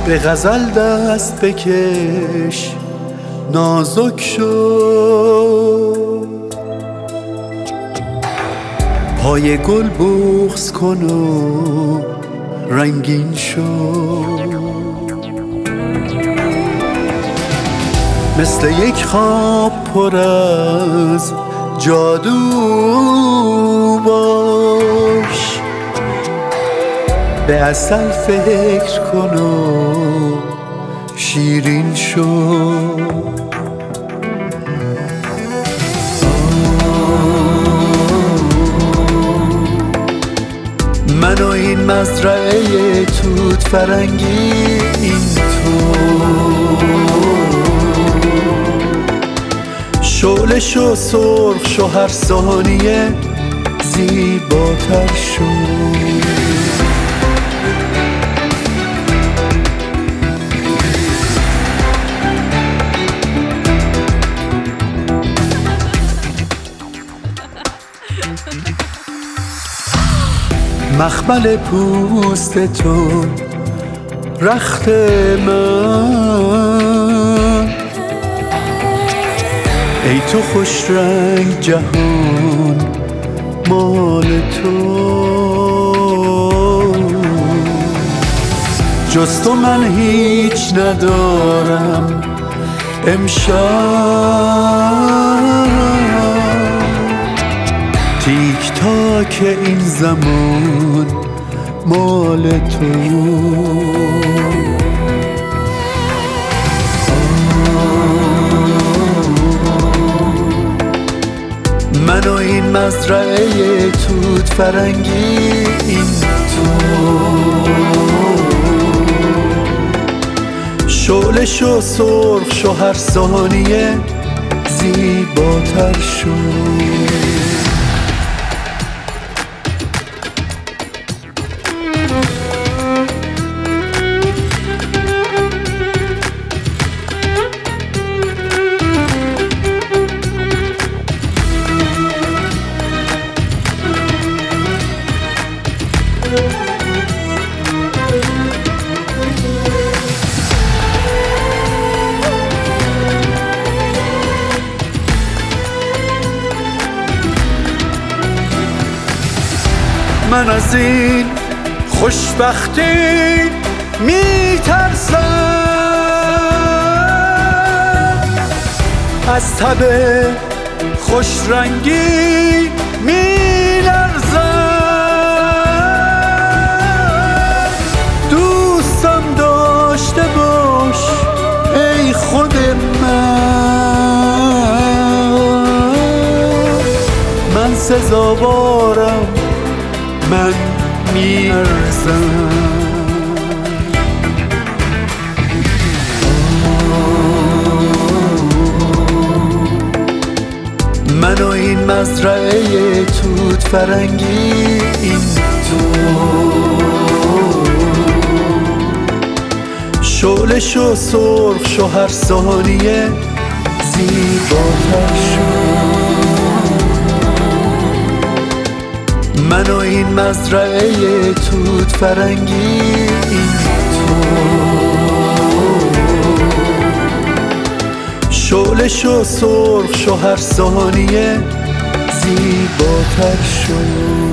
به غزل دست بکش نازک شو، پای گل بغض کن و رنگین شو. مثل یک خواب پر از جادو باش، به عسل فکر کن و شیرین شو. من و این مزرعه توت فرنگی، این تو شعله شو، سرخ شو، هر ثانیه زیباتر شو. مخمل پوست تو رخت من، ای تو خوش رنگ جهان مال تو. جز تو من هیچ ندارم امشب، تیک تاک این زمان مال تو. من و این مزرعه توت فرنگی، این تو شعله شو، سرخ شو، هر ثانیه زیباتر شو. من از این خوشبختی میترسم، از تب خوشرنگی میلرزم. دوستم داشته باش ای خود من سزاوارم، من میارزم. من و این مزرعه توت فرنگی، این تو شعله شو، سرخ شو، هر ثانیه زیباتر شو. من و این مزرعه توت فرنگی، این تو شعله شو، سرخ شو، هر ثانیه زیباتر شو.